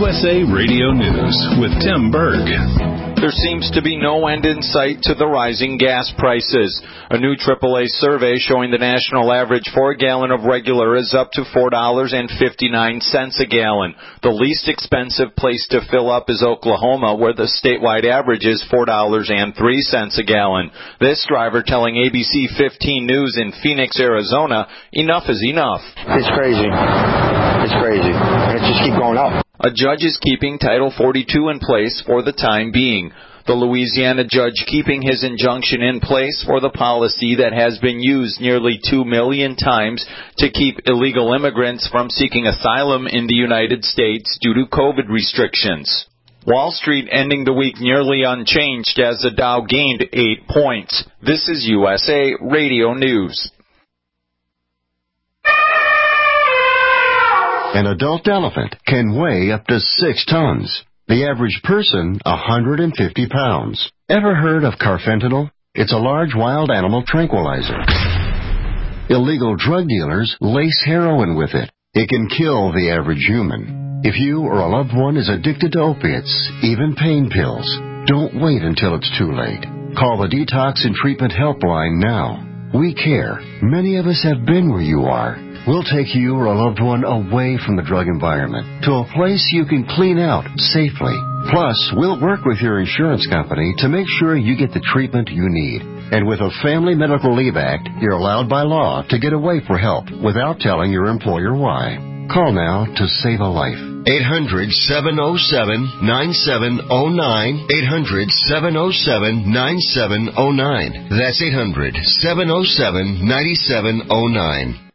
USA Radio News with Tim Berg. There seems to be no end in sight to the rising gas prices. A new AAA survey showing the national average for a gallon of regular is up to $4.59 a gallon. The least expensive place to fill up is Oklahoma, where the statewide average is $4.03 a gallon. This driver telling ABC 15 News in Phoenix, Arizona, enough is enough. It's crazy. It's crazy. It just keeps going up. A judge is keeping Title 42 in place for the time being. The Louisiana judge keeping his injunction in place for the policy that has been used nearly 2 million times to keep illegal immigrants from seeking asylum in the United States due to COVID restrictions. Wall Street ending the week nearly unchanged as the Dow gained 8 points. This is USA Radio News. An adult elephant can weigh up to 6 tons. The average person, 150 pounds. Ever heard of carfentanil? It's a large wild animal tranquilizer. Illegal drug dealers lace heroin with it. It can kill the average human. If you or a loved one is addicted to opiates, even pain pills, don't wait until it's too late. Call the Detox and Treatment Helpline now. We care. Many of us have been where you are. We'll take you or a loved one away from the drug environment to a place you can clean out safely. Plus, we'll work with your insurance company to make sure you get the treatment you need. And with a Family Medical Leave Act, you're allowed by law to get away for help without telling your employer why. Call now to save a life. 800-707-9709. 800-707-9709. That's 800-707-9709.